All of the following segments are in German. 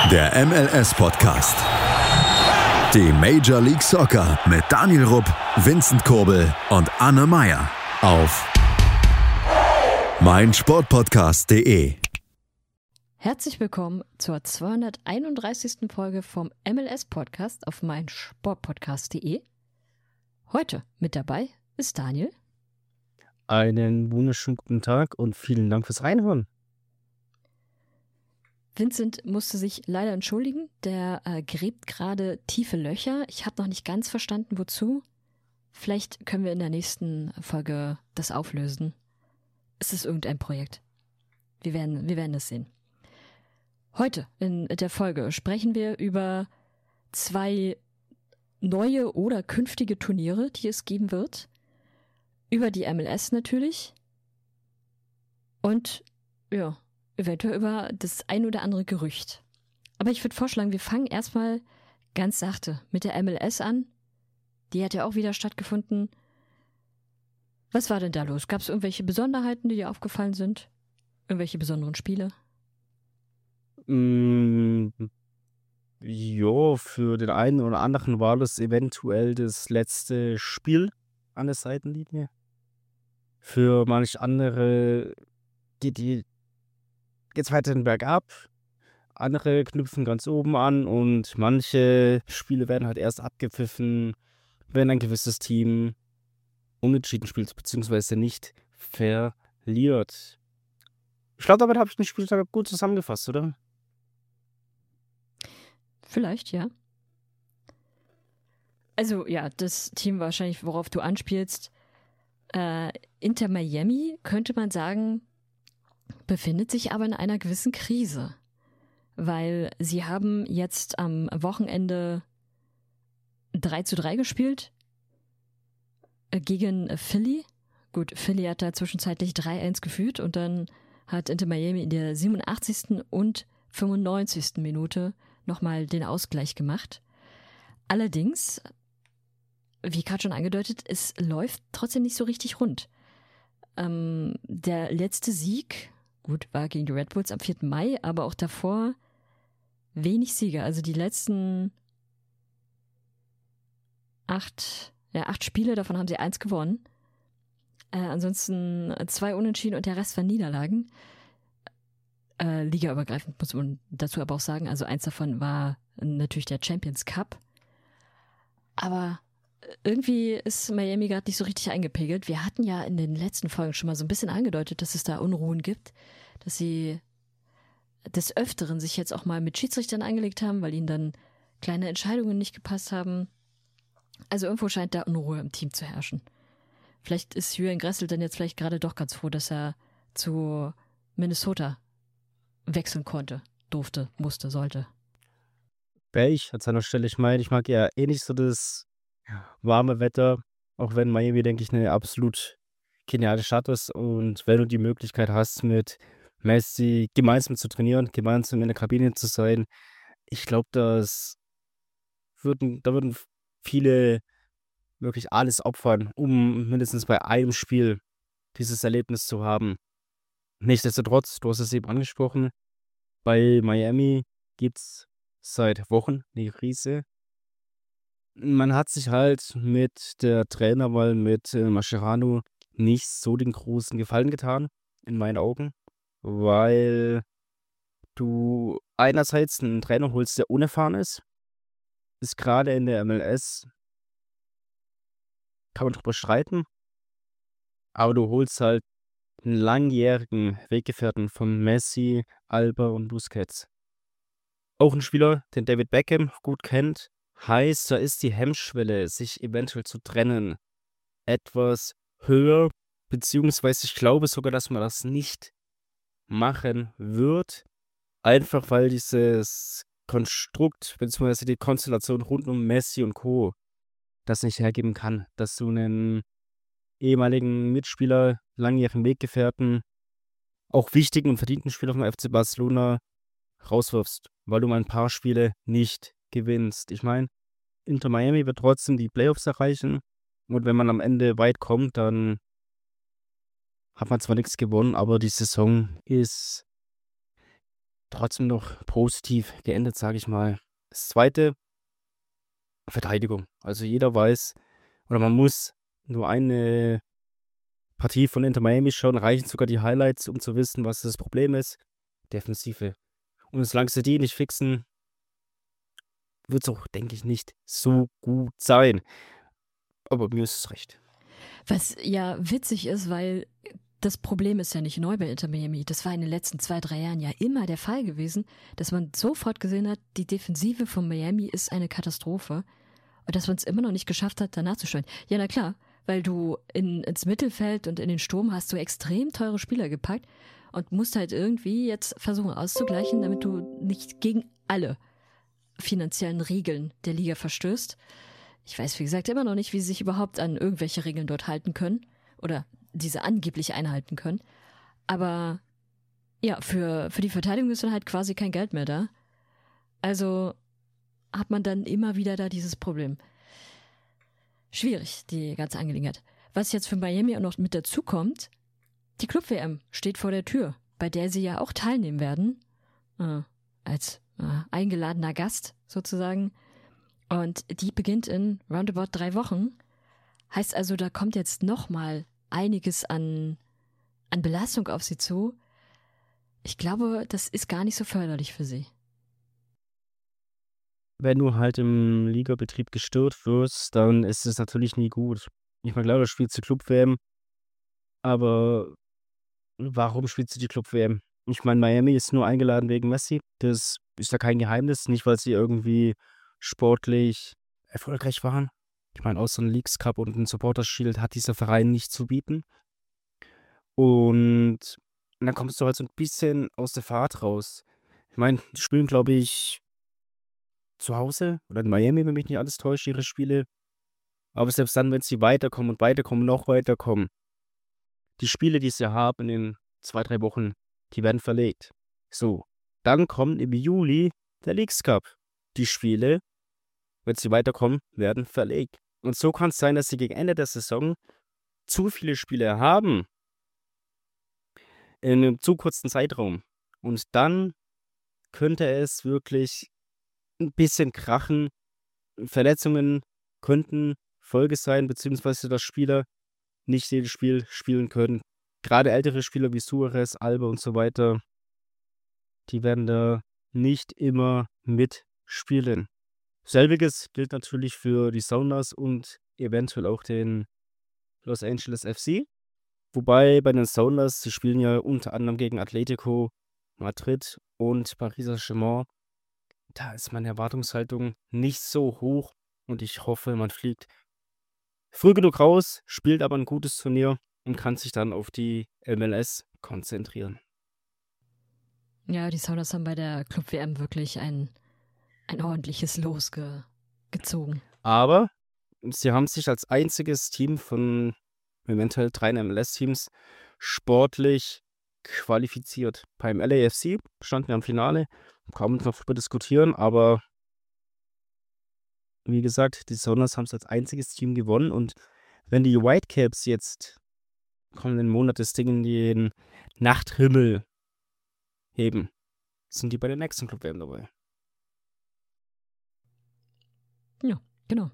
Der MLS-Podcast. Die Major League Soccer mit Daniel Rupp, Vincent Kurbel und Anne Meyer auf meinsportpodcast.de. Herzlich willkommen zur 231. Folge vom MLS-Podcast auf meinsportpodcast.de. Heute mit dabei ist Daniel. Einen wunderschönen guten Tag und vielen Dank fürs Reinhören. Vincent musste sich leider entschuldigen, der gräbt gerade tiefe Löcher. Ich habe noch nicht ganz verstanden, wozu. Vielleicht können wir in der nächsten Folge das auflösen. Es ist irgendein Projekt. Wir werden es sehen. Heute in der Folge sprechen wir über 2 neue oder künftige Turniere, die es geben wird. Über die MLS natürlich. Und ja, eventuell über das ein oder andere Gerücht. Aber ich würde vorschlagen, wir fangen erstmal ganz sachte mit der MLS an. Die hat ja auch wieder stattgefunden. Was war denn da los? Gab es irgendwelche Besonderheiten, die dir aufgefallen sind? Irgendwelche besonderen Spiele? Ja, für den einen oder anderen war das eventuell das letzte Spiel an der Seitenlinie. Für manch andere geht's weiterhin bergab. Andere knüpfen ganz oben an und manche Spiele werden halt erst abgepfiffen, wenn ein gewisses Team unentschieden spielt, beziehungsweise nicht verliert. Ich glaube, damit habe ich den Spieltag gut zusammengefasst, oder? Vielleicht, ja. Also ja, das Team wahrscheinlich, worauf du anspielst, Inter Miami, könnte man sagen, befindet sich aber in einer gewissen Krise. Weil sie haben jetzt am Wochenende 3:3 gespielt gegen Philly. Gut, Philly hat da zwischenzeitlich 3-1 geführt und dann hat Inter Miami in der 87. und 95. Minute nochmal den Ausgleich gemacht. Allerdings, wie gerade schon angedeutet, es läuft trotzdem nicht so richtig rund. Der letzte Sieg, gut, war gegen die Red Bulls am 4. Mai, aber auch davor wenig Siege. Also die letzten 8 Spiele, davon haben sie 1 gewonnen. Ansonsten 2 Unentschieden und der Rest waren Niederlagen. Ligaübergreifend muss man dazu aber auch sagen, also 1 davon war natürlich der Champions Cup. Aber irgendwie ist Miami gerade nicht so richtig eingepegelt. Wir hatten ja in den letzten Folgen schon mal so ein bisschen angedeutet, dass es da Unruhen gibt, dass sie des Öfteren sich jetzt auch mal mit Schiedsrichtern angelegt haben, weil ihnen dann kleine Entscheidungen nicht gepasst haben. Also irgendwo scheint da Unruhe im Team zu herrschen. Vielleicht ist Julian Gressel dann jetzt vielleicht gerade doch ganz froh, dass er zu Minnesota wechseln konnte, durfte, musste, sollte. Wäre ich an seiner Stelle. Ich meine, ich mag ja eh nicht so das warme Wetter, auch wenn Miami, denke ich, eine absolut geniale Stadt ist. Und wenn du die Möglichkeit hast, mit Messi gemeinsam zu trainieren, gemeinsam in der Kabine zu sein, ich glaube, da würden viele wirklich alles opfern, um mindestens bei einem Spiel dieses Erlebnis zu haben. Nichtsdestotrotz, du hast es eben angesprochen, bei Miami gibt es seit Wochen eine Krise. Man hat sich halt mit der Trainerwahl mit Mascherano nicht so den großen Gefallen getan, in meinen Augen, weil du einerseits einen Trainer holst, der unerfahren ist gerade in der MLS, kann man drüber streiten, aber du holst halt einen langjährigen Weggefährten von Messi, Alba und Busquets. Auch ein Spieler, den David Beckham gut kennt, heißt, da ist die Hemmschwelle, sich eventuell zu trennen, etwas höher, beziehungsweise ich glaube sogar, dass man das nicht machen wird, einfach weil dieses Konstrukt, beziehungsweise die Konstellation rund um Messi und Co. das nicht hergeben kann, dass du einen ehemaligen Mitspieler, langjährigen Weggefährten, auch wichtigen und verdienten Spieler vom FC Barcelona rauswirfst, weil du mal ein paar Spiele nicht gewinnst. Ich meine, Inter Miami wird trotzdem die Playoffs erreichen und wenn man am Ende weit kommt, dann hat man zwar nichts gewonnen, aber die Saison ist trotzdem noch positiv geendet, sage ich mal. Das zweite, Verteidigung. Also jeder weiß, oder man muss nur eine Partie von Inter Miami schauen, reichen sogar die Highlights, um zu wissen, was das Problem ist. Defensive. Und solange sie die nicht fixen, wird es auch, denke ich, nicht so gut sein. Aber mir ist es recht. Was ja witzig ist, weil das Problem ist ja nicht neu bei Inter Miami. Das war in den letzten 2-3 Jahren ja immer der Fall gewesen, dass man sofort gesehen hat, die Defensive von Miami ist eine Katastrophe und dass man es immer noch nicht geschafft hat, danach zu steuern. Ja, na klar, weil du ins Mittelfeld und in den Sturm hast du extrem teure Spieler gepackt und musst halt irgendwie jetzt versuchen auszugleichen, damit du nicht gegen alle finanziellen Regeln der Liga verstößt. Ich weiß, wie gesagt, immer noch nicht, wie sie sich überhaupt an irgendwelche Regeln dort halten können oder diese angeblich einhalten können. Aber ja, für die Verteidigung ist dann halt quasi kein Geld mehr da. Also hat man dann immer wieder da dieses Problem. Schwierig, die ganze Angelegenheit. Was jetzt für Miami auch noch mit dazu kommt, die Club-WM steht vor der Tür, bei der sie ja auch teilnehmen werden, als eingeladener Gast sozusagen. Und die beginnt in roundabout 3 Wochen. Heißt also, da kommt jetzt nochmal einiges an Belastung auf sie zu. Ich glaube, das ist gar nicht so förderlich für sie. Wenn du halt im Ligabetrieb gestört wirst, dann ist es natürlich nie gut. Ich meine, klar, du spielst die Club-WM, aber warum spielst du die Club-WM? Ich meine, Miami ist nur eingeladen wegen Messi. Das ist ja kein Geheimnis, nicht weil sie irgendwie sportlich erfolgreich waren. Ich meine, außer einem Leagues Cup und einem Supporters Shield hat dieser Verein nicht zu bieten. Und dann kommst du halt so ein bisschen aus der Fahrt raus. Ich meine, die spielen, glaube ich, zu Hause oder in Miami, wenn mich nicht alles täuscht, ihre Spiele. Aber selbst dann, wenn sie weiterkommen und weiterkommen, noch weiterkommen, die Spiele, die sie haben in den 2, 3 Wochen, die werden verlegt. So, dann kommt im Juli der Leagues Cup. Die Spiele, wenn sie weiterkommen, werden verlegt. Und so kann es sein, dass sie gegen Ende der Saison zu viele Spiele haben in einem zu kurzen Zeitraum. Und dann könnte es wirklich ein bisschen krachen. Verletzungen könnten Folge sein, beziehungsweise dass Spieler nicht jedes Spiel spielen können. Gerade ältere Spieler wie Suarez, Alba und so weiter, die werden da nicht immer mitspielen. Selbiges gilt natürlich für die Sounders und eventuell auch den Los Angeles FC. Wobei bei den Sounders, sie spielen ja unter anderem gegen Atletico Madrid und Paris Saint-Germain. Da ist meine Erwartungshaltung nicht so hoch und ich hoffe, man fliegt früh genug raus, spielt aber ein gutes Turnier und kann sich dann auf die MLS konzentrieren. Ja, die Sounders haben bei der Club-WM wirklich ein ordentliches Los gezogen. Aber sie haben sich als einziges Team von eventuell 3 MLS-Teams sportlich qualifiziert. Beim LAFC standen wir am Finale, kann man noch darüber diskutieren, aber wie gesagt, die Sounders haben es als einziges Team gewonnen und wenn die Whitecaps jetzt kommenden Monat das Ding in den Nachthimmel heben, sind die bei der nächsten Club-WM dabei. Ja, genau.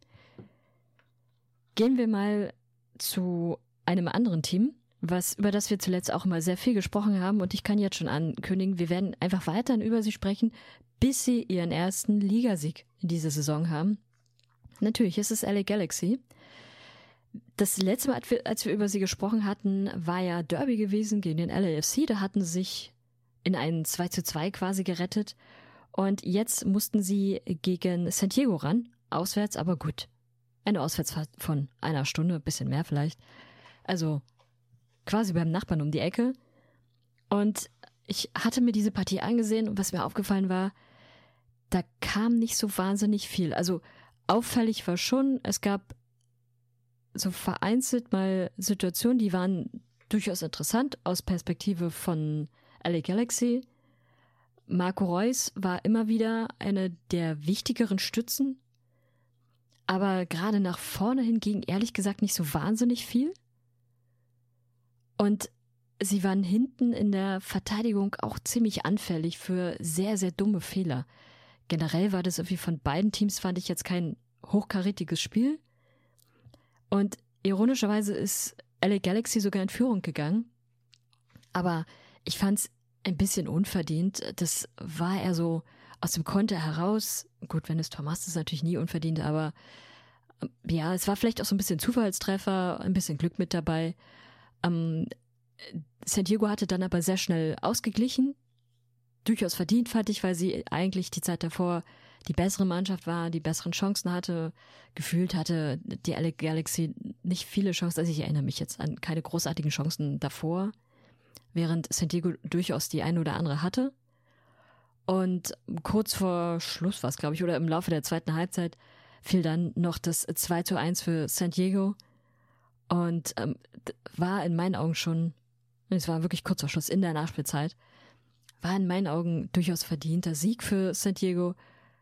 Gehen wir mal zu einem anderen Team, über das wir zuletzt auch mal sehr viel gesprochen haben und ich kann jetzt schon ankündigen, wir werden einfach weiterhin über sie sprechen, bis sie ihren ersten Ligasieg in dieser Saison haben. Natürlich ist es LA Galaxy. Das letzte Mal, als wir über sie gesprochen hatten, war ja Derby gewesen gegen den LAFC. Da hatten sie sich in einen 2:2 quasi gerettet. Und jetzt mussten sie gegen San Diego ran. Auswärts, aber gut. Eine Auswärtsfahrt von 1 Stunde, ein bisschen mehr vielleicht. Also quasi beim Nachbarn um die Ecke. Und ich hatte mir diese Partie angesehen und was mir aufgefallen war, da kam nicht so wahnsinnig viel. Also auffällig war schon, es gab so vereinzelt mal Situationen, die waren durchaus interessant aus Perspektive von LA Galaxy. Marco Reus war immer wieder eine der wichtigeren Stützen, aber gerade nach vorne hin ging ehrlich gesagt nicht so wahnsinnig viel. Und sie waren hinten in der Verteidigung auch ziemlich anfällig für sehr, sehr dumme Fehler. Generell war das irgendwie von beiden Teams, fand ich jetzt kein hochkarätiges Spiel. Und ironischerweise ist LA Galaxy sogar in Führung gegangen. Aber ich fand es ein bisschen unverdient. Das war eher so aus dem Konter heraus. Gut, wenn es Tor machst, ist es natürlich nie unverdient, aber ja, es war vielleicht auch so ein bisschen Zufallstreffer, ein bisschen Glück mit dabei. San Diego hatte dann aber sehr schnell ausgeglichen. Durchaus verdient, fand ich, weil sie eigentlich die Zeit davor die bessere Mannschaft war, die besseren Chancen hatte. Gefühlt hatte die LA Galaxy nicht viele Chancen. Also ich erinnere mich jetzt an keine großartigen Chancen davor, während San Diego durchaus die eine oder andere hatte. Und kurz vor Schluss war es, glaube ich, oder im Laufe der zweiten Halbzeit fiel dann noch das 2:1 für San Diego. Und war in meinen Augen schon, es war wirklich kurz vor Schluss in der Nachspielzeit, war in meinen Augen durchaus verdienter Sieg für San Diego.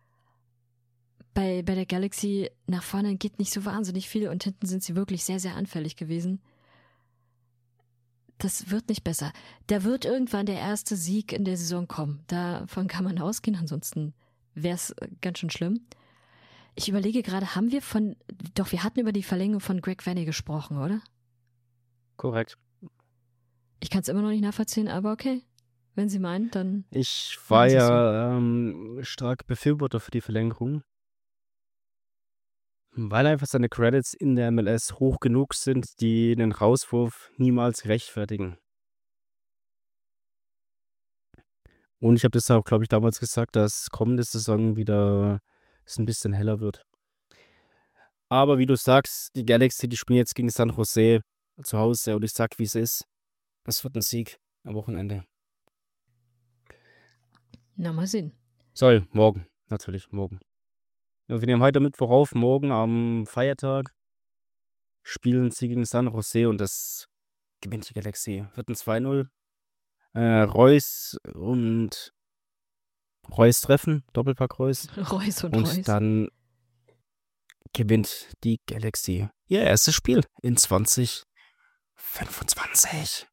Bei der Galaxy nach vorne geht nicht so wahnsinnig viel und hinten sind sie wirklich sehr, sehr anfällig gewesen. Das wird nicht besser. Da wird irgendwann der erste Sieg in der Saison kommen. Davon kann man ausgehen, ansonsten wäre es ganz schön schlimm. Ich überlege gerade, wir hatten über die Verlängerung von Greg Vanney gesprochen, oder? Korrekt. Ich kann es immer noch nicht nachvollziehen, aber okay. Wenn Sie meinen, dann Ich war machen Sie es so. ja stark Befürworter für die Verlängerung, weil einfach seine Credits in der MLS hoch genug sind, die den Rauswurf niemals rechtfertigen. Und ich habe das auch, glaube ich, damals gesagt, dass kommende Saison wieder es ein bisschen heller wird. Aber wie du sagst, die Galaxy, die spielen jetzt gegen San Jose zu Hause und ich sag, wie es ist. Das wird ein Sieg am Wochenende. Na, mal sehen. Morgen, natürlich, morgen. Ja, wir nehmen heute Mittwoch auf, morgen am Feiertag spielen sie gegen San Jose und das gewinnt die Galaxy. Wird ein 2:0. Reus und Reus treffen, Doppelpack Reus. Reus und Und Reus. dann gewinnt die Galaxy ihr erstes Spiel in 2025.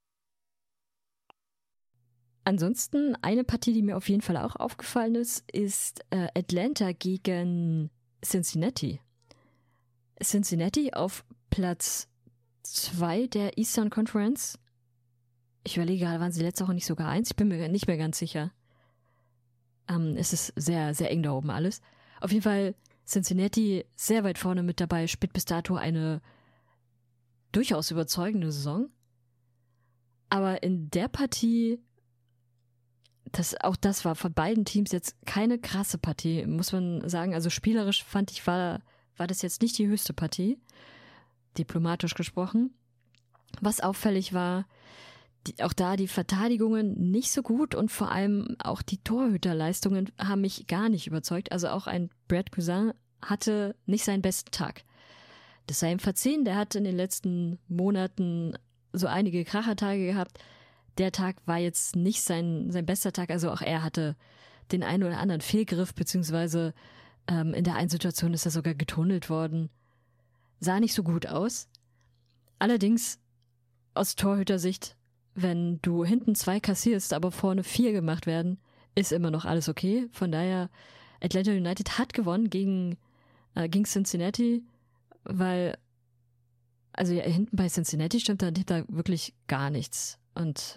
Ansonsten eine Partie, die mir auf jeden Fall auch aufgefallen ist Atlanta gegen Cincinnati. Cincinnati auf Platz 2 der Eastern Conference. Ich überlege gerade, waren sie letzte Woche nicht sogar 1? Ich bin mir nicht mehr ganz sicher. Es ist sehr, sehr eng da oben alles. Auf jeden Fall Cincinnati sehr weit vorne mit dabei, spielt bis dato eine durchaus überzeugende Saison. Aber in der Partie, auch das war von beiden Teams jetzt keine krasse Partie, muss man sagen. Also spielerisch fand ich, war das jetzt nicht die höchste Partie, diplomatisch gesprochen. Was auffällig war, auch da die Verteidigungen nicht so gut und vor allem auch die Torhüterleistungen haben mich gar nicht überzeugt. Also auch ein Brad Cousin hatte nicht seinen besten Tag. Das sei ihm verziehen, der hat in den letzten Monaten so einige Krachertage gehabt. Der Tag war jetzt nicht sein bester Tag, also auch er hatte den einen oder anderen Fehlgriff, beziehungsweise in der einen Situation ist er sogar getunnelt worden. Sah nicht so gut aus. Allerdings aus Torhütersicht, wenn du hinten 2 kassierst, aber vorne 4 gemacht werden, ist immer noch alles okay. Von daher, Atlanta United hat gewonnen gegen Cincinnati, weil, also ja, hinten bei Cincinnati stimmt da wirklich gar nichts. Und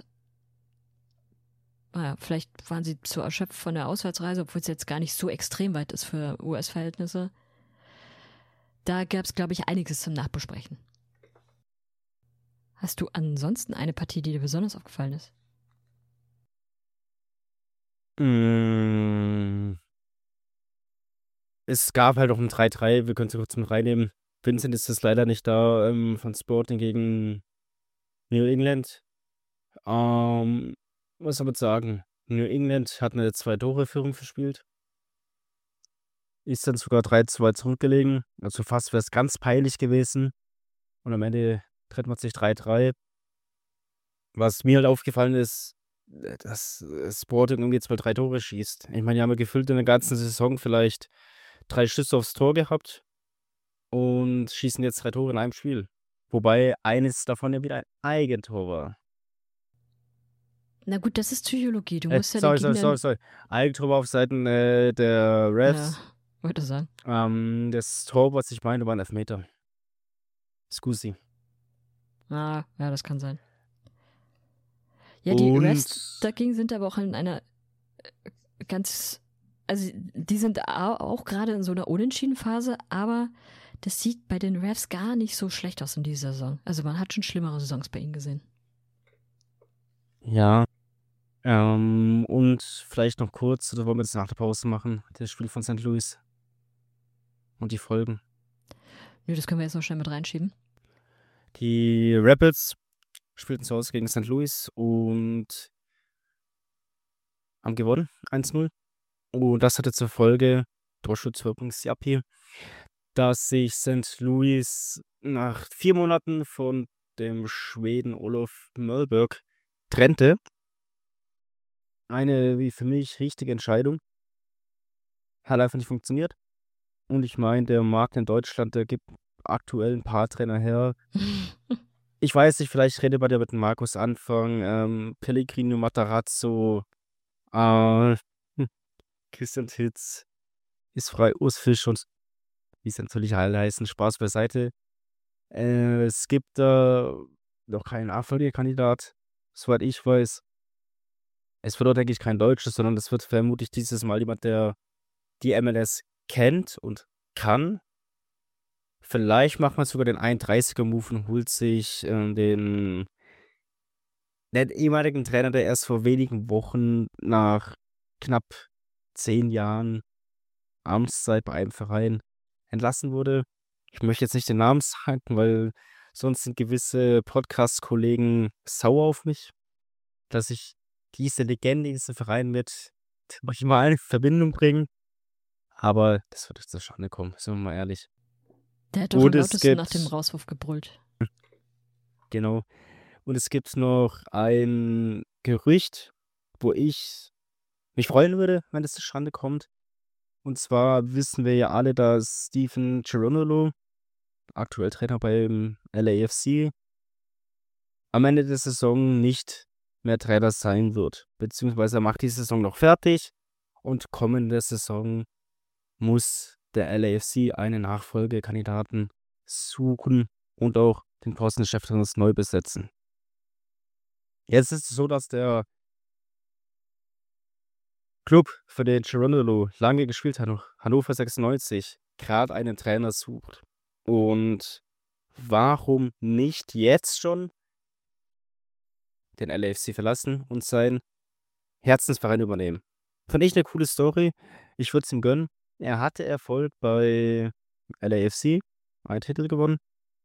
naja, vielleicht waren sie zu erschöpft von der Auswärtsreise, obwohl es jetzt gar nicht so extrem weit ist für US-Verhältnisse. Da gab es, glaube ich, einiges zum Nachbesprechen. Hast du ansonsten eine Partie, die dir besonders aufgefallen ist? Es gab halt auch ein 3:3, wir können es kurz mit reinnehmen. Vincent ist jetzt leider nicht da, von Sporting gegen New England. Was soll man sagen? New England hat eine 2-Tore-Führung verspielt. Ist dann sogar 3:2 zurückgelegen. Also fast wäre es ganz peinlich gewesen. Und am Ende trennt man sich 3:3. Was mir halt aufgefallen ist, dass Sporting irgendwie 2, 3 Tore schießt. Ich meine, die haben ja gefühlt in der ganzen Saison vielleicht 3 Schüsse aufs Tor gehabt und schießen jetzt 3 Tore in einem Spiel. Wobei eines davon ja wieder ein Eigentor war. Na gut, das ist Psychologie. Du musst ja den sorry. Eigentor auf Seiten der Refs. Ja, wollte sagen. Das Tor, was ich meine, war ein Elfmeter. Scusi. Ja, das kann sein. Ja, die Refs dagegen sind aber auch in einer ganz, also die sind auch gerade in so einer Unentschieden-Phase, aber das sieht bei den Refs gar nicht so schlecht aus in dieser Saison. Also man hat schon schlimmere Saisons bei ihnen gesehen. Ja. Und vielleicht noch kurz, oder wollen wir das nach der Pause machen, das Spiel von St. Louis und die Folgen. Nö, das können wir jetzt noch schnell mit reinschieben. Die Rapids spielten zu Hause gegen St. Louis und haben gewonnen, 1-0. Und das hatte zur Folge, Torschützwirkungsjapi, dass sich St. Louis nach 4 Monaten von dem Schweden Olof Möllberg trennte. Eine, wie für mich, richtige Entscheidung. Hat einfach nicht funktioniert. Und ich meine, der Markt in Deutschland, der gibt aktuell ein paar Trainer her. Ich weiß nicht, vielleicht rede bei dir mit dem Markus Anfang, Pellegrino Matarazzo, Christian Titz, ist frei, Urs Fisch und wie es natürlich alle heißen, Spaß beiseite. Es gibt da noch keinen Nachfolgekandidat, soweit ich weiß. Es wird auch, denke ich, kein Deutsches, sondern es wird vermutlich dieses Mal jemand, der die MLS kennt und kann. Vielleicht macht man sogar den 31er-Move und holt sich den ehemaligen Trainer, der erst vor wenigen Wochen nach knapp 10 Jahren Amtszeit bei einem Verein entlassen wurde. Ich möchte jetzt nicht den Namen sagen, weil sonst sind gewisse Podcast-Kollegen sauer auf mich, dass ich diese Legende in diesem Verein mit manchmal in Verbindung bringe. Aber das wird jetzt zustande kommen, sind wir mal ehrlich. Der hat doch am lautesten nach dem Rauswurf gebrüllt. Genau. Und es gibt noch ein Gerücht, wo ich mich freuen würde, wenn das zustande kommt. Und zwar wissen wir ja alle, dass Stephen Cherundolo, aktuell Trainer beim LAFC, am Ende der Saison nicht mehr Trainer sein wird. Beziehungsweise er macht die Saison noch fertig und kommende Saison muss der LAFC einen Nachfolgekandidaten suchen und auch den Posten des Cheftrainers neu besetzen. Jetzt ist es so, dass der Club, für den Cherundolo lange gespielt hat, Hannover 96, gerade einen Trainer sucht. Und warum nicht jetzt schon den LAFC verlassen und seinen Herzensverein übernehmen? Fand ich eine coole Story. Ich würde es ihm gönnen. Er hatte Erfolg bei LAFC, einen Titel gewonnen.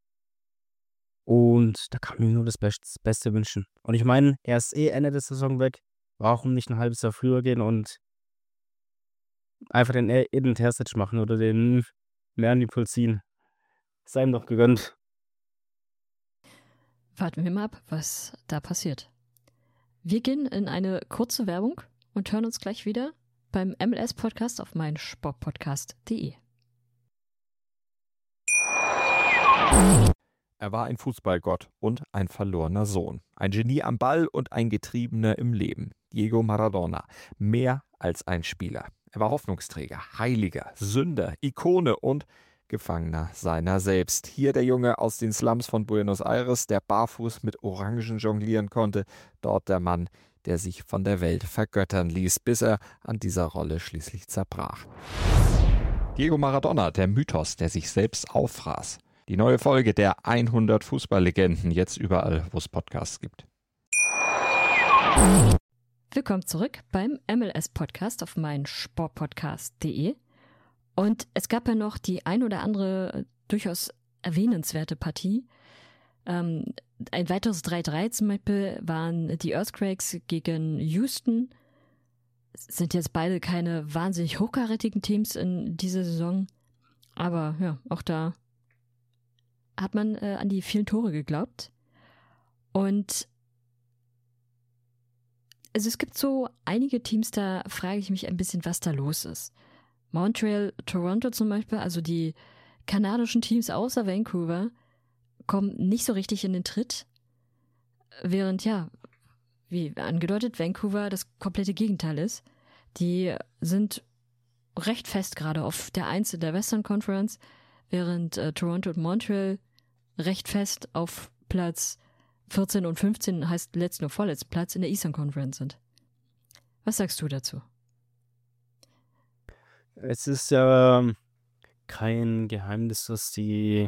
Und da kann ich mir nur das Beste wünschen. Und ich meine, er ist Ende der Saison weg. Warum nicht ein halbes Jahr früher gehen und einfach den Edin Terzic machen oder den Merlin Polzin? Sei ihm doch gegönnt. Warten wir mal ab, was da passiert. Wir gehen in eine kurze Werbung und hören uns gleich wieder beim MLS-Podcast auf meinsportpodcast.de. Er war ein Fußballgott und ein verlorener Sohn. Ein Genie am Ball und ein Getriebener im Leben. Diego Maradona. Mehr als ein Spieler. Er war Hoffnungsträger, Heiliger, Sünder, Ikone und Gefangener seiner selbst. Hier der Junge aus den Slums von Buenos Aires, der barfuß mit Orangen jonglieren konnte. Dort der Mann, der sich von der Welt vergöttern ließ, bis er an dieser Rolle schließlich zerbrach. Diego Maradona, der Mythos, der sich selbst auffraß. Die neue Folge der 100 Fußballlegenden, jetzt überall, wo es Podcasts gibt. Willkommen zurück beim MLS-Podcast auf meinsportpodcast.de. Und es gab ja noch die ein oder andere durchaus erwähnenswerte Partie. Ein weiteres 3-3 zum Beispiel waren die Earthquakes gegen Houston. Es sind jetzt beide keine wahnsinnig hochkarätigen Teams in dieser Saison. Aber ja, auch da hat man an die vielen Tore geglaubt. Und also es gibt so einige Teams, da frage ich mich ein bisschen, was da los ist. Montreal, Toronto zum Beispiel, also die kanadischen Teams außer Vancouver, kommen nicht so richtig in den Tritt. Während, ja, wie angedeutet, Vancouver das komplette Gegenteil ist. Die sind recht fest gerade auf der 1 in der Western Conference, während Toronto und Montreal recht fest auf Platz 14 und 15, heißt letzten und vorletzten Platz in der Eastern Conference sind. Was sagst du dazu? Es ist ja kein Geheimnis, dass die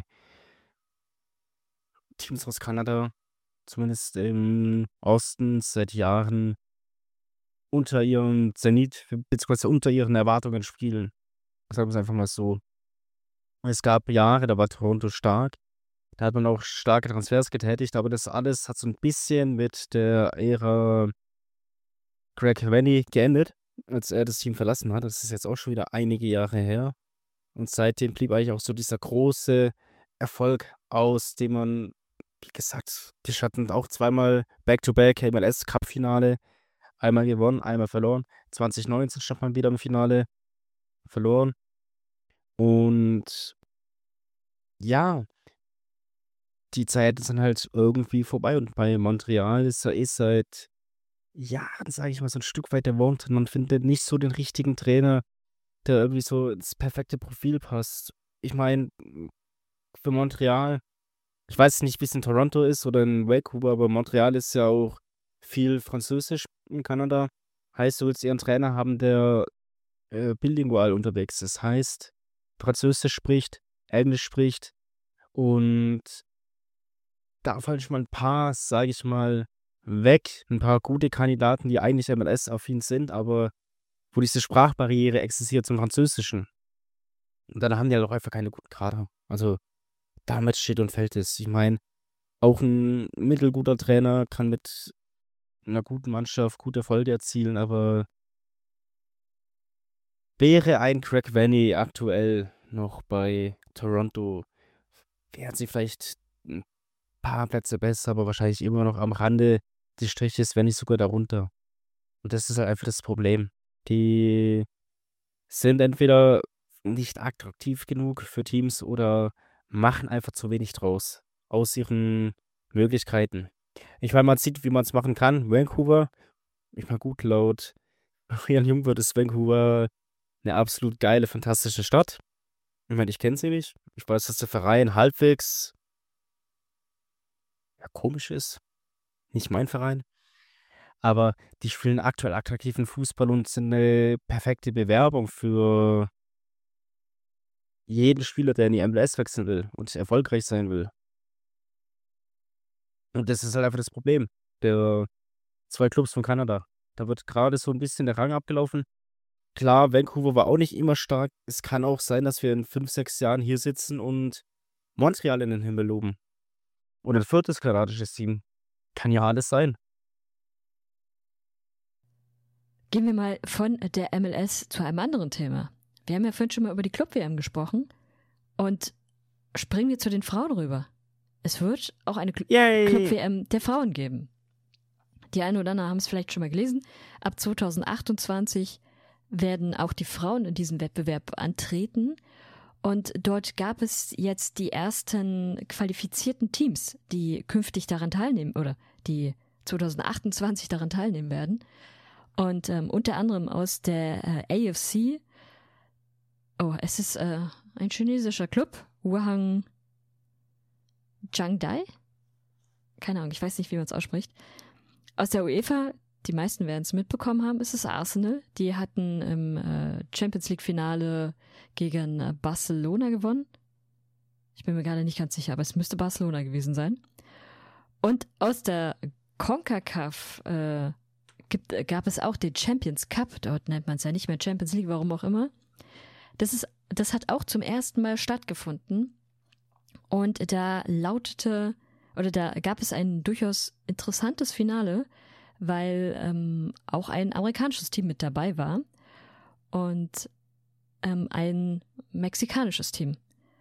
Teams aus Kanada, zumindest im Osten, seit Jahren unter ihrem Zenit, beziehungsweise unter ihren Erwartungen spielen. Sagen wir es einfach mal so. Es gab Jahre, da war Toronto stark. Da hat man auch starke Transfers getätigt, aber das alles hat so ein bisschen mit der Ära Greg Vanney geendet, als er das Team verlassen hat. Das ist jetzt auch schon wieder einige Jahre her. Und seitdem blieb eigentlich auch so dieser große Erfolg aus, den man, wie gesagt, die hatten auch zweimal Back-to-Back MLS-Cup-Finale. Einmal gewonnen, einmal verloren. 2019 stand man wieder im Finale, verloren. Und ja, die Zeiten sind halt irgendwie vorbei. Und bei Montreal ist er seit Jahren, sage ich mal, so ein Stück weit der Wurm drin. Man findet nicht so den richtigen Trainer, der irgendwie so ins perfekte Profil passt. Ich meine, für Montreal, ich weiß nicht, wie es in Toronto ist oder in Vancouver, aber Montreal ist ja auch viel Französisch in Kanada. Heißt, du willst ihren Trainer haben, der bilingual unterwegs ist. Heißt, Französisch spricht, Englisch spricht und da fallen schon mal ein paar, sage ich mal, weg. Ein paar gute Kandidaten, die eigentlich MLS-affin sind, aber wo diese Sprachbarriere existiert zum Französischen. Und dann haben die halt auch einfach keine guten Kader. Also damit steht und fällt es. Ich meine, auch ein mittelguter Trainer kann mit einer guten Mannschaft gute Erfolge erzielen, aber wäre ein Greg Vanney aktuell noch bei Toronto, wären sie vielleicht ein paar Plätze besser, aber wahrscheinlich immer noch am Rande des Striches, wenn nicht sogar darunter. Und das ist halt einfach das Problem. Die sind entweder nicht attraktiv genug für Teams oder machen einfach zu wenig draus aus ihren Möglichkeiten. Ich meine, man sieht, wie man es machen kann. Vancouver, ich meine, gut, laut Rian Jungwirth ist Vancouver eine absolut geile, fantastische Stadt. Ich meine, ich kenne sie nicht. Ich weiß, dass der Verein halbwegs komisch ist. Nicht mein Verein. Aber die spielen aktuell attraktiven Fußball und sind eine perfekte Bewerbung für jeden Spieler, der in die MLS wechseln will und erfolgreich sein will. Und das ist halt einfach das Problem der zwei Clubs von Kanada. Da wird gerade so ein bisschen der Rang abgelaufen. Klar, Vancouver war auch nicht immer stark. Es kann auch sein, dass wir in 5, 6 Jahren hier sitzen und Montreal in den Himmel loben. Oder ein viertes kanadisches Team. Kann ja alles sein. Gehen wir mal von der MLS zu einem anderen Thema. Wir haben ja vorhin schon mal über die Club-WM gesprochen und springen wir zu den Frauen rüber. Es wird auch eine Club-WM der Frauen geben. Die einen oder anderen haben es vielleicht schon mal gelesen. Ab 2028 werden auch die Frauen in diesem Wettbewerb antreten. Und dort gab es jetzt die ersten qualifizierten Teams, die künftig daran teilnehmen oder die 2028 daran teilnehmen werden. Und unter anderem aus der AFC, es ist ein chinesischer Club, Wuhan Jiangdai? Keine Ahnung, ich weiß nicht, wie man es ausspricht. Aus der UEFA, die meisten werden es mitbekommen haben, ist es Arsenal. Die hatten im Champions League-Finale gegen Barcelona gewonnen. Ich bin mir gerade nicht ganz sicher, aber es müsste Barcelona gewesen sein. Und aus der CONCACAF gab es auch den Champions Cup. Dort nennt man es ja nicht mehr Champions League, warum auch immer. Das hat auch zum ersten Mal stattgefunden. Und da gab es ein durchaus interessantes Finale, weil auch ein amerikanisches Team mit dabei war und ein mexikanisches Team.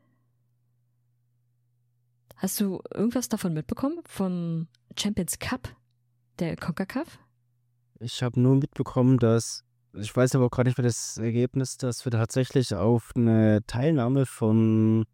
Hast du irgendwas davon mitbekommen, vom Champions Cup der CONCACAF? Ich habe nur mitbekommen, ich weiß aber auch gar nicht mehr das Ergebnis, dass wir tatsächlich auf eine Teilnahme von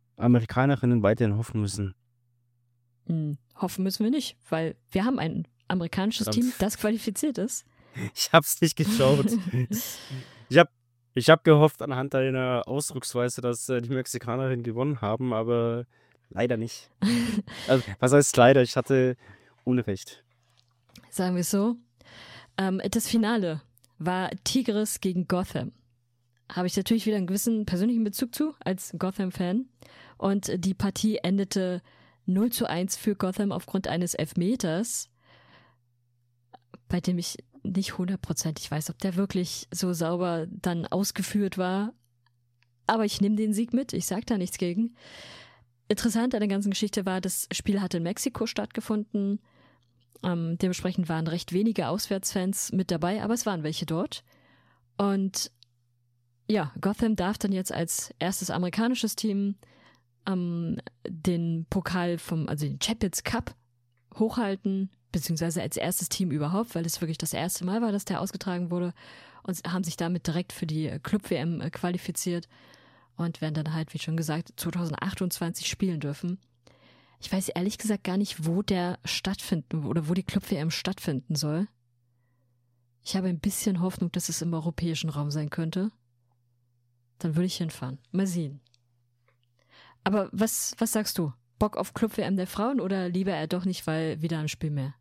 Amerikanerinnen weiterhin hoffen müssen. Hoffen müssen wir nicht, weil wir haben ein amerikanisches Verdammt. Team, das qualifiziert ist. Ich hab's nicht geschaut. Ich hab gehofft anhand deiner Ausdrucksweise, dass die Mexikanerinnen gewonnen haben, aber leider nicht. Also, was heißt leider? Ich hatte Unrecht. Sagen wir es so. Das Finale war Tigres gegen Gotham. Habe ich natürlich wieder einen gewissen persönlichen Bezug zu, als Gotham-Fan. Und die Partie endete 0:1 für Gotham aufgrund eines Elfmeters, bei dem ich nicht 100%ig weiß, ob der wirklich so sauber dann ausgeführt war. Aber ich nehme den Sieg mit, ich sage da nichts gegen. Interessant an der ganzen Geschichte war, das Spiel hatte in Mexiko stattgefunden. Dementsprechend waren recht wenige Auswärtsfans mit dabei, aber es waren welche dort. Und ja, Gotham darf dann jetzt als erstes amerikanisches Team den Pokal also den Champions Cup hochhalten, beziehungsweise als erstes Team überhaupt, weil es wirklich das erste Mal war, dass der ausgetragen wurde, und haben sich damit direkt für die Club-WM qualifiziert und werden dann halt, wie schon gesagt, 2028 spielen dürfen. Ich weiß ehrlich gesagt gar nicht, wo der stattfinden oder wo die Club-WM stattfinden soll. Ich habe ein bisschen Hoffnung, dass es im europäischen Raum sein könnte. Dann würde ich hinfahren. Mal sehen. Aber was sagst du? Bock auf Club-WM der Frauen oder lieber eher doch nicht, weil wieder ein Spiel mehr?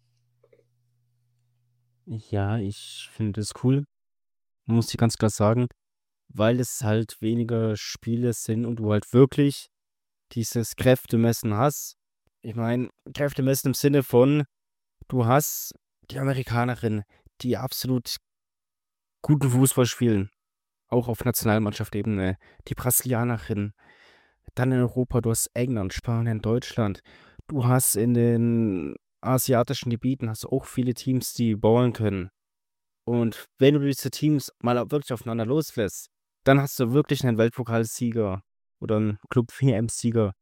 Ja, ich finde es cool, muss ich ganz klar sagen, weil es halt weniger Spiele sind und du halt wirklich dieses Kräftemessen hast. Ich meine, Kräftemessen im Sinne von, du hast die Amerikanerin, die absolut guten Fußball spielen, auch auf Nationalmannschaftsebene, die Brasilianerin, dann in Europa, du hast England, Spanien, Deutschland, du hast in den asiatischen Gebieten hast du auch viele Teams, die ballen können. Und wenn du diese Teams mal wirklich aufeinander loslässt, dann hast du wirklich einen Weltpokalsieger oder einen Club-WM-Sieger.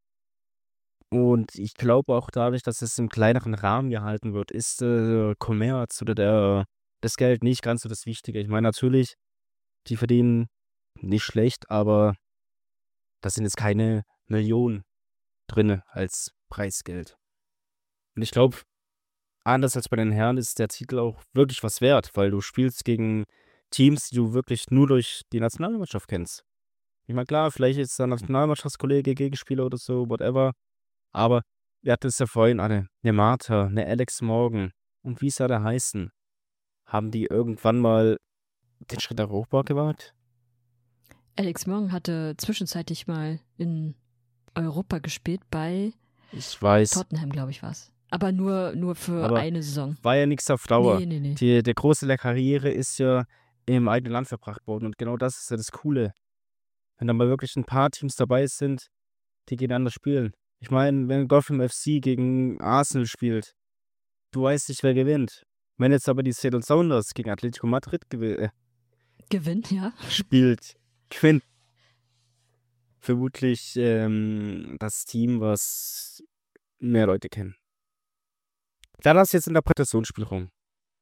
Und ich glaube auch dadurch, dass es im kleineren Rahmen gehalten wird, ist der Kommerz oder das Geld nicht ganz so das Wichtige. Ich meine, natürlich, die verdienen nicht schlecht, aber da sind jetzt keine Millionen drin als Preisgeld. Und ich glaube, anders als bei den Herren ist der Titel auch wirklich was wert, weil du spielst gegen Teams, die du wirklich nur durch die Nationalmannschaft kennst. Ich meine, klar, vielleicht ist der Nationalmannschaftskollege Gegenspieler oder so, whatever. Aber wir hatten es ja vorhin, eine Martha, eine Alex Morgan und wie soll der heißen? Haben die irgendwann mal den Schritt nach Europa gewagt? Alex Morgan hatte zwischenzeitlich mal in Europa gespielt, bei Ich weiß, Tottenham, glaube ich, war es. Aber nur für aber eine Saison. war ja nichts auf Dauer. Nee. Der Großteil der Karriere ist ja im eigenen Land verbracht worden und genau das ist ja das Coole. Wenn da mal wirklich ein paar Teams dabei sind, die gegeneinander spielen. Ich meine, wenn Gotham FC gegen Arsenal spielt, du weißt nicht, wer gewinnt. Wenn jetzt aber die Seattle Sounders gegen Atletico Madrid Gewinnt, ja. spielt, gewinnt vermutlich das Team, was mehr Leute kennen. Da hast du jetzt Interpretationsspielraum.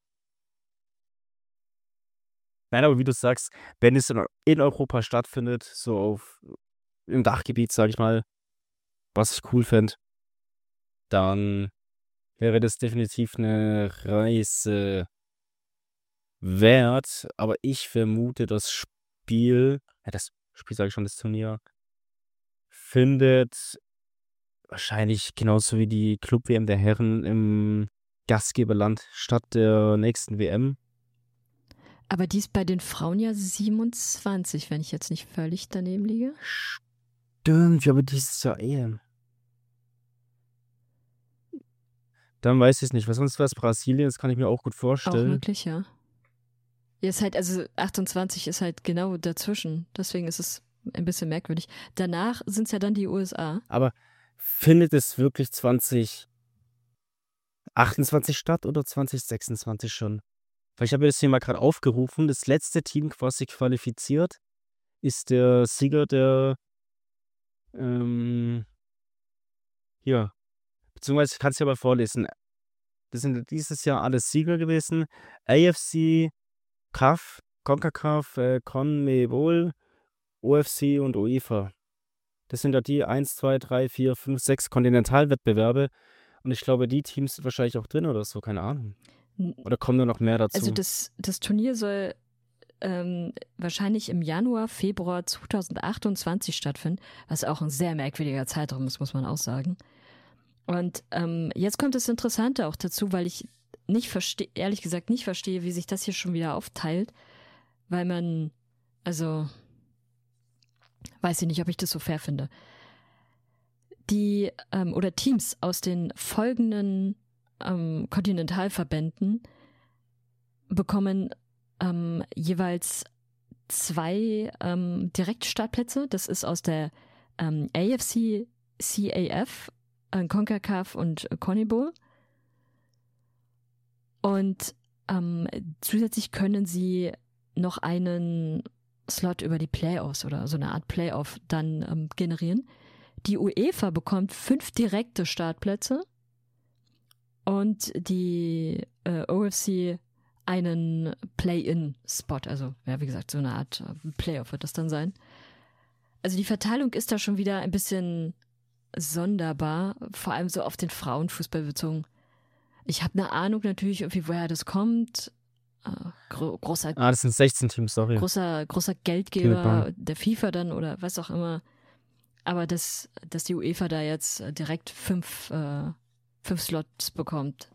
Nein, aber wie du sagst, wenn es in Europa stattfindet, so im Dachgebiet, sage ich mal, was ich cool fände, dann wäre das definitiv eine Reise wert. Aber ich vermute, das Spiel sage ich schon, das Turnier, findet wahrscheinlich genauso wie die Club-WM der Herren im Gastgeberland statt der nächsten WM. Aber die ist bei den Frauen ja 27, wenn ich jetzt nicht völlig daneben liege. Stimmt, aber dieses Jahr EM. Dann weiß ich es nicht, weil sonst wäre es Brasilien, das kann ich mir auch gut Auch vorstellen. möglich, ja. Ja, ist halt, also 28 ist halt genau dazwischen. Deswegen ist es ein bisschen merkwürdig. Danach sind es ja dann die USA. Aber findet es wirklich 2028 statt oder 2026 schon? Weil ich habe mir das hier mal gerade aufgerufen. Das letzte Team quasi qualifiziert ist der Sieger der hier. Beziehungsweise ich kann es ja mal vorlesen. Das sind dieses Jahr alle Sieger gewesen. AFC, CAF, CONCACAF, CONMEBOL, OFC und UEFA. Das sind ja die 1, 2, 3, 4, 5, 6 Kontinentalwettbewerbe. Und ich glaube, die Teams sind wahrscheinlich auch drin oder so, keine Ahnung. N- Oder kommen nur noch mehr dazu? Also das Turnier soll wahrscheinlich im Januar, Februar 2028 stattfinden, was auch ein sehr merkwürdiger Zeitraum ist, muss man auch sagen. Und jetzt kommt das Interessante auch dazu, weil ich ehrlich gesagt nicht verstehe, wie sich das hier schon wieder aufteilt, weil man, also, weiß ich nicht, ob ich das so fair finde. Die oder Teams aus den folgenden Kontinentalverbänden bekommen jeweils 2 Direktstartplätze. Das ist aus der AFC, CAF, CONCACAF und CONMEBOL. Und zusätzlich können sie noch einen Slot über die Playoffs oder so eine Art Playoff dann generieren. Die UEFA bekommt 5 direkte Startplätze und die OFC einen Play-in-Spot, also ja, wie gesagt, so eine Art Playoff wird das dann sein. Also die Verteilung ist da schon wieder ein bisschen sonderbar, vor allem so auf den Frauenfußball bezogen. Ich habe eine Ahnung natürlich irgendwie, woher das kommt. Großer Das sind 16 Teams, sorry. großer Geldgeber der FIFA dann oder was auch immer. Aber dass die UEFA da jetzt direkt 5 Slots bekommt,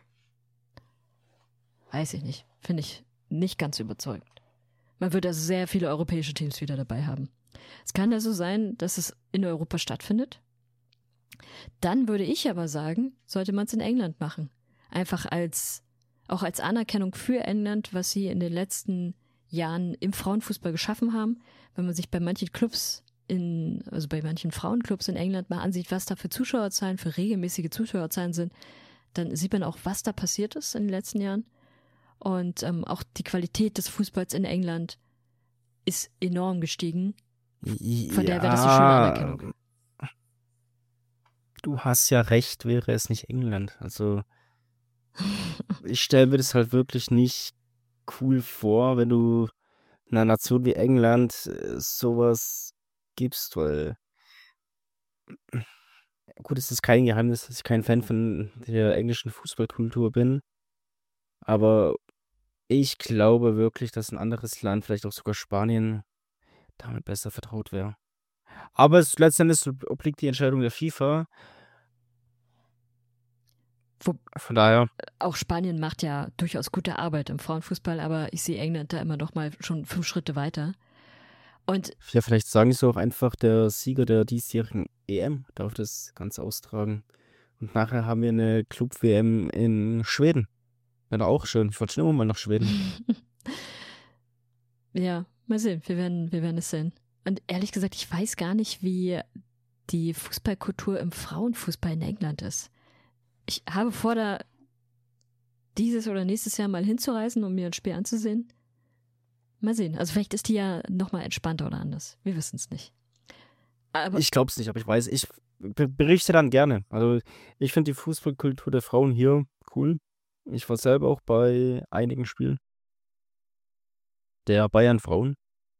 weiß ich nicht. Finde ich nicht ganz überzeugend. Man wird also sehr viele europäische Teams wieder dabei haben. Es kann also sein, dass es in Europa stattfindet. Dann würde ich aber sagen, sollte man es in England machen. Einfach auch als Anerkennung für England, was sie in den letzten Jahren im Frauenfußball geschaffen haben. Wenn man sich bei manchen Clubs also bei manchen Frauenclubs in England mal ansieht, was da für Zuschauerzahlen, für regelmäßige Zuschauerzahlen sind, dann sieht man auch, was da passiert ist in den letzten Jahren. Und auch die Qualität des Fußballs in England ist enorm gestiegen. Von der wäre das eine schöne Anerkennung. Du hast ja recht, wäre es nicht England. Also ich stelle mir das halt wirklich nicht cool vor, wenn du einer Nation wie England sowas gibst, weil gut, es ist kein Geheimnis, dass ich kein Fan von der englischen Fußballkultur bin, aber ich glaube wirklich, dass ein anderes Land, vielleicht auch sogar Spanien, damit besser vertraut wäre. Aber letztendlich obliegt die Entscheidung der FIFA. Von daher. Auch Spanien macht ja durchaus gute Arbeit im Frauenfußball, aber ich sehe England da immer noch mal schon 5 Schritte weiter. Und ja, vielleicht sagen sie auch einfach, der Sieger der diesjährigen EM darf das Ganze austragen. Und nachher haben wir eine Club-WM in Schweden. Wäre auch schön. Ich wollte schon immer mal nach Schweden. Ja, mal sehen. Wir werden es sehen. Und ehrlich gesagt, ich weiß gar nicht, wie die Fußballkultur im Frauenfußball in England ist. Ich habe vor, da dieses oder nächstes Jahr mal hinzureisen, um mir ein Spiel anzusehen. Mal sehen. Also vielleicht ist die ja noch mal entspannter oder anders. Wir wissen es nicht. Aber ich glaube es nicht, aber ich weiß, ich berichte dann gerne. Also ich finde die Fußballkultur der Frauen hier cool. Ich war selber auch bei einigen Spielen der Bayern-Frauen.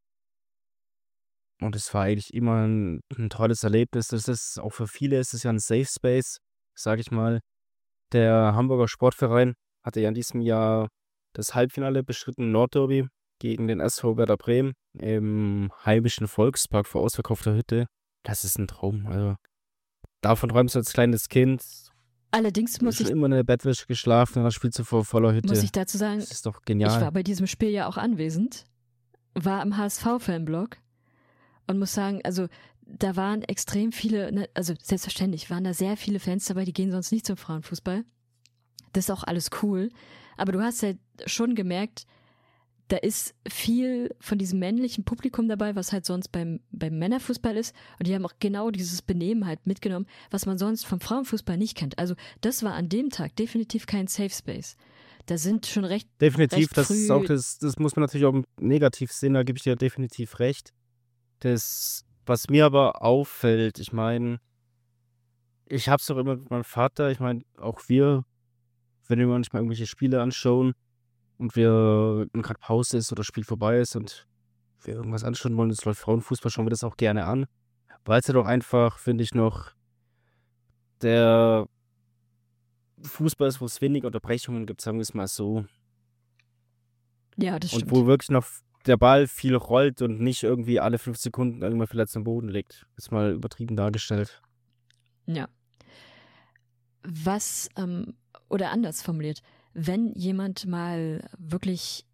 Und es war eigentlich immer ein tolles Erlebnis. Das ist auch für viele ist es ja ein Safe Space, sage ich mal. Der Hamburger Sportverein hatte ja in diesem Jahr das Halbfinale bestritten, Nordderby gegen den SV Werder Bremen im heimischen Volkspark vor ausverkaufter Hütte. Das ist ein Traum. Also davon träumst du als kleines Kind. allerdings muss Schon ich, immer in der Bettwäsche geschlafen und dann spielst du vor voller Hütte. muss ich dazu sagen, Das ist doch ich genial. war bei diesem Spiel ja auch anwesend, war im HSV-Fanblog und muss sagen, also da waren extrem viele, also selbstverständlich waren da sehr viele Fans dabei, die gehen sonst nicht zum Frauenfußball. Das ist auch alles cool. Aber du hast ja schon gemerkt, da ist viel von diesem männlichen Publikum dabei, was halt sonst beim Männerfußball ist. Und die haben auch genau dieses Benehmen halt mitgenommen, was man sonst vom Frauenfußball nicht kennt. Also das war an dem Tag definitiv kein Safe Space. Da sind schon Definitiv, recht das ist früh- auch das muss man natürlich auch negativ sehen, da gebe ich dir definitiv recht. Das, was mir aber auffällt, ich meine, ich hab's doch immer mit meinem Vater, ich meine, auch wir, wenn wir manchmal irgendwelche Spiele anschauen und gerade Pause ist oder das Spiel vorbei ist und wir irgendwas anschauen wollen, es läuft Frauenfußball, schauen wir das auch gerne an. Weil es ja doch einfach, finde ich, noch der Fußball ist, wo es wenig Unterbrechungen gibt, sagen wir es mal so. Ja, das Und stimmt. wo wirklich noch der Ball viel rollt und nicht irgendwie alle 5 Sekunden irgendwann vielleicht am Boden liegt. Ist mal übertrieben dargestellt. Ja. Was, oder anders formuliert, wenn jemand mal wirklich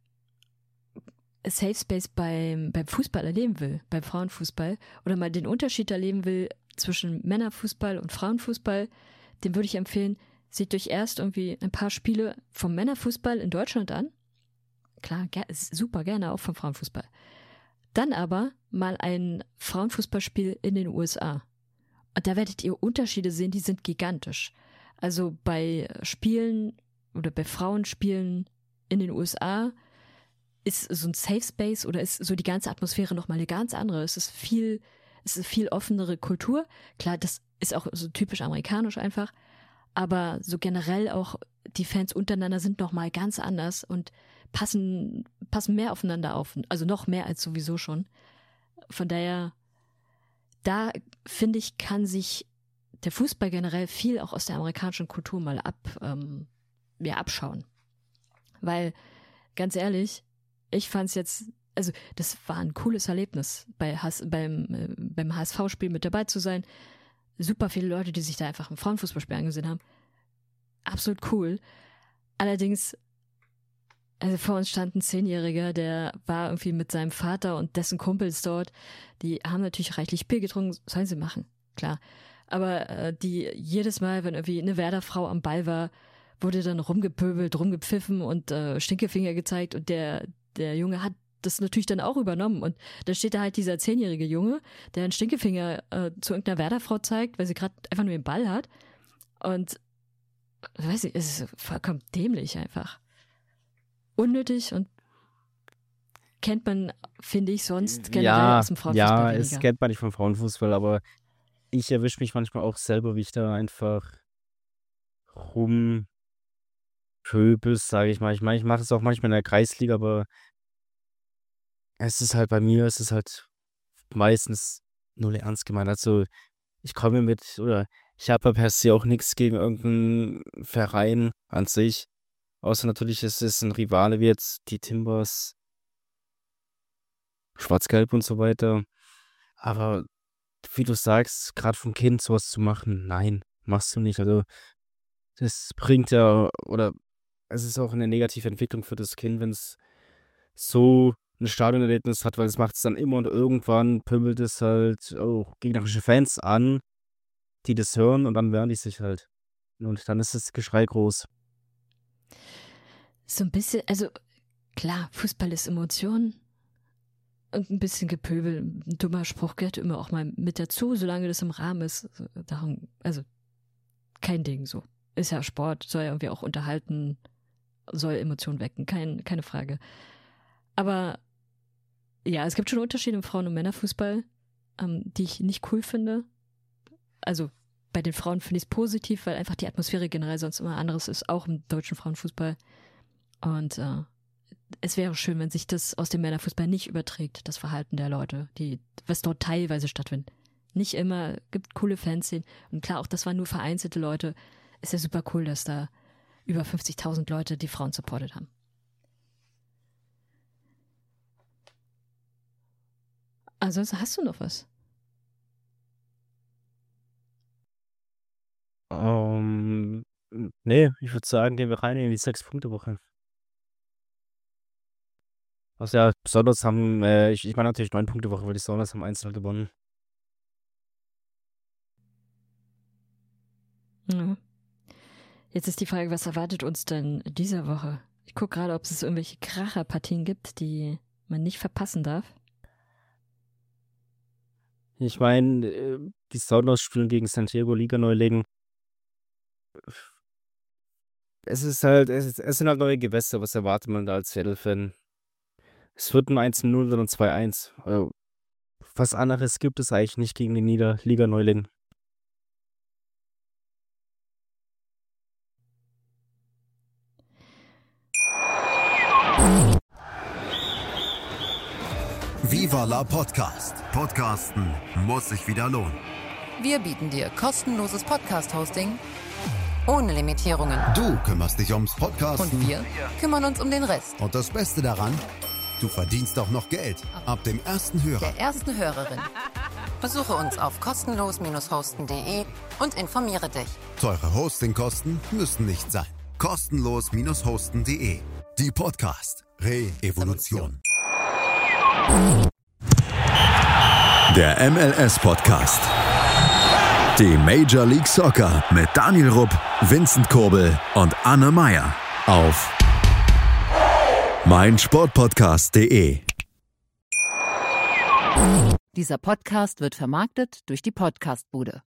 Safe Space beim Fußball erleben will, beim Frauenfußball, oder mal den Unterschied erleben will zwischen Männerfußball und Frauenfußball, dem würde ich empfehlen, seht euch erst irgendwie ein paar Spiele vom Männerfußball in Deutschland an. Klar, super gerne auch vom Frauenfußball. Dann aber mal ein Frauenfußballspiel in den USA. Und da werdet ihr Unterschiede sehen, die sind gigantisch. Also bei Spielen oder bei Frauenspielen in den USA ist so ein Safe Space oder ist so die ganze Atmosphäre nochmal eine ganz andere. Es ist eine viel offenere Kultur. Klar, das ist auch so typisch amerikanisch einfach. Aber so generell auch die Fans untereinander sind nochmal ganz anders und passen mehr aufeinander auf. Also noch mehr als sowieso schon. Von daher, da finde ich, kann sich der Fußball generell viel auch aus der amerikanischen Kultur mal abschauen. Weil, ganz ehrlich, ich fand es jetzt, also das war ein cooles Erlebnis, beim HSV-Spiel mit dabei zu sein. Super viele Leute, die sich da einfach im Frauenfußballspiel angesehen haben. Absolut cool. Allerdings, also vor uns stand ein 10-Jähriger, der war irgendwie mit seinem Vater und dessen Kumpels dort. Die haben natürlich reichlich Bier getrunken, sollen sie machen, klar. Aber die jedes Mal, wenn irgendwie eine Werder-Frau am Ball war, wurde dann rumgepöbelt, rumgepfiffen und Stinkefinger gezeigt und der Junge hat das natürlich dann auch übernommen. Und dann steht da halt dieser 10-jährige Junge, der einen Stinkefinger zu irgendeiner Werder-Frau zeigt, weil sie gerade einfach nur den Ball hat. Und weiß ich, es ist vollkommen dämlich einfach. Unnötig und kennt man, finde ich, sonst generell aus dem Frauenfußball Ja, weniger. es kennt man nicht vom Frauenfußball, aber ich erwische mich manchmal auch selber, wie ich da einfach rumpöbel, sage ich mal. Ich meine, ich mache es auch manchmal in der Kreisliga, aber es ist halt meistens null ernst gemeint. Also ich komme oder ich habe per se auch nichts gegen irgendeinen Verein an sich. Außer natürlich, es ist ein Rivale wie jetzt die Timbers, Schwarz-Gelb und so weiter. Aber wie du sagst, gerade vom Kind sowas zu machen, nein, machst du nicht. Also das bringt ja, oder es ist auch eine negative Entwicklung für das Kind, wenn es so ein Stadionerlebnis hat, weil es macht es dann immer und irgendwann pöbelt es halt auch gegnerische Fans an, die das hören und dann wehren die sich halt. Und dann ist das Geschrei groß. So ein bisschen, also klar, Fußball ist Emotion und ein bisschen Gepöbel, ein dummer Spruch gehört immer auch mal mit dazu, solange das im Rahmen ist. Darum, also kein Ding so. Ist ja Sport, soll ja irgendwie auch unterhalten, soll Emotionen wecken, keine Frage. Aber ja, es gibt schon Unterschiede im Frauen- und Männerfußball, die ich nicht cool finde. Also bei den Frauen finde ich es positiv, weil einfach die Atmosphäre generell sonst immer anderes ist, auch im deutschen Frauenfußball. Und es wäre schön, wenn sich das aus dem Männerfußball nicht überträgt, das Verhalten der Leute, was dort teilweise stattfindet. Nicht immer, gibt coole Fanszenen. Und klar, auch das waren nur vereinzelte Leute. Ist ja super cool, dass da über 50.000 Leute die Frauen supportet haben. Ansonsten hast du noch was? Nee, ich würde sagen, gehen wir rein in die 6-Punkte-Woche. Also ja, besonders haben, ich meine natürlich 9-Punkte-Woche, weil die Sounders haben 1-0 gewonnen. Ja. Jetzt ist die Frage, was erwartet uns denn diese Woche? Ich gucke gerade, ob es irgendwelche Kracherpartien gibt, die man nicht verpassen darf. Ich meine, die Sounders spielen gegen Santiago Liga-Neulingen. Es sind halt neue Gewässer, was erwartet man da als Seattle-Fan? Es wird ein 1-0 oder ein 2-1. Was anderes gibt es eigentlich nicht gegen die Liga-Neulingen. Viva la Podcast. Podcasten muss sich wieder lohnen. Wir bieten dir kostenloses Podcast-Hosting Ohne Limitierungen. Du kümmerst dich ums Podcasten. Und wir kümmern uns um den Rest. Und das Beste daran, du verdienst auch noch Geld. Ab dem ersten Hörer. Der ersten Hörerin. Besuche uns auf kostenlos-hosten.de und informiere dich. Teure Hostingkosten müssen nicht sein. Kostenlos-hosten.de. Die Podcast Re-Evolution. Der MLS-Podcast. Die Major League Soccer mit Daniel Rupp, Vincent Kurbel und Anne Meyer auf meinsportpodcast.de. Dieser Podcast wird vermarktet durch die Podcastbude.